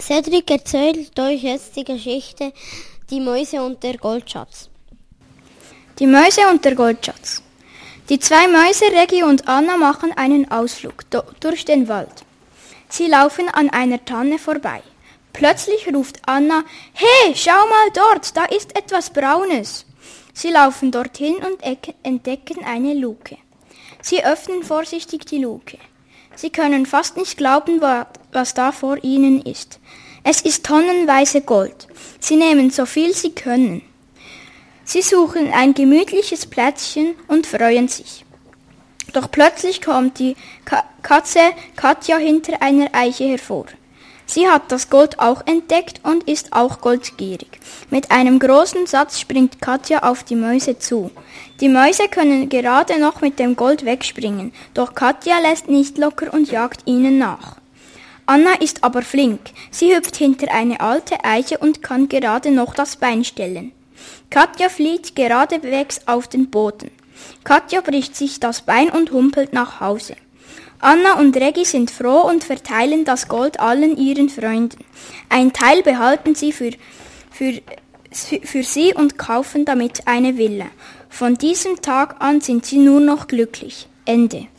Cedric erzählt euch jetzt die Geschichte Die Mäuse und der Goldschatz. Die Mäuse und der Goldschatz. Die zwei Mäuse, Reggie und Anna, machen einen Ausflug durch den Wald. Sie laufen an einer Tanne vorbei. Plötzlich ruft Anna, »Hey, schau mal dort, da ist etwas Braunes!« Sie laufen dorthin und entdecken eine Luke. Sie öffnen vorsichtig die Luke. Sie können fast nicht glauben, was da vor ihnen ist. Es ist tonnenweise Gold. Sie nehmen so viel sie können. Sie suchen ein gemütliches Plätzchen und freuen sich. Doch plötzlich kommt die Katze Katja hinter einer Eiche hervor. Sie hat das Gold auch entdeckt und ist auch goldgierig. Mit einem großen Satz springt Katja auf die Mäuse zu. Die Mäuse können gerade noch mit dem Gold wegspringen, doch Katja lässt nicht locker und jagt ihnen nach. Anna ist aber flink. Sie hüpft hinter eine alte Eiche und kann gerade noch das Bein stellen. Katja flieht geradewegs auf den Boden. Katja bricht sich das Bein und humpelt nach Hause. Anna und Reggie sind froh und verteilen das Gold allen ihren Freunden. Ein Teil behalten sie für sie und kaufen damit eine Villa. Von diesem Tag an sind sie nur noch glücklich. Ende.